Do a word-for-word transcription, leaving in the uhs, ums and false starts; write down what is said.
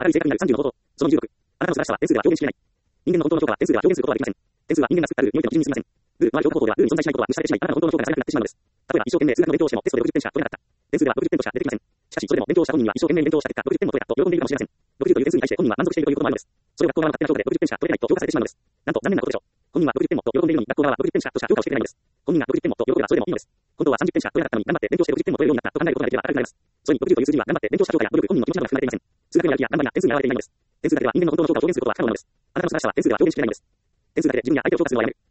あらゆる正確になるさんじゅうの法則。そのにじゅうろく。あなたの素晴らしさは点数では表現しきれない。人間の本当の評価は点数では表現することはできません。点数は人間が作ったルールにおいても基準に過ぎません。ルールのある評価方法ではルールに存在しないことは無視されてしまい、あなたの本当の評価がされなくなってしまうのです。例えば一生懸命数学の勉強をしてもテストでろくじゅってんしか取れなかった。点数ではろくじゅってんとしか出てきません。しかしそれでも勉強した本人は一生懸命勉強した結果ろくじゅってんも取れたと喜んでいるかもしれません。ろくじゅうという点数に対して本人は満足しているということもあるのです。それを学校側の勝手な評価でろくじゅってんしか取れないと評価されてしまうのです。なんと残念なことでしょう。本人はろくじゅってんもと喜んでいるのに学校側はろくじゅってんしかとしか評価をしてくれないのです。本人がろくじゅってんもと喜べばそれでもいいのです。本当はさんじゅってんしか取れなかったのに頑張って勉強してろくじゅってんも取れるようになったと考えることができれば明るくなります。それにろくじゅうという数字には頑張って勉強した評価や努力、本人の気持ちなどが含まれていません。数学のやる気や頑張りが点数に表れていないのです。点数だけでは人間の本当の評価を表現することは不可能なのです。あなたの素晴らしさは点数では表現しきれないのです。点数だけで自分や相手を評価するのはやめる。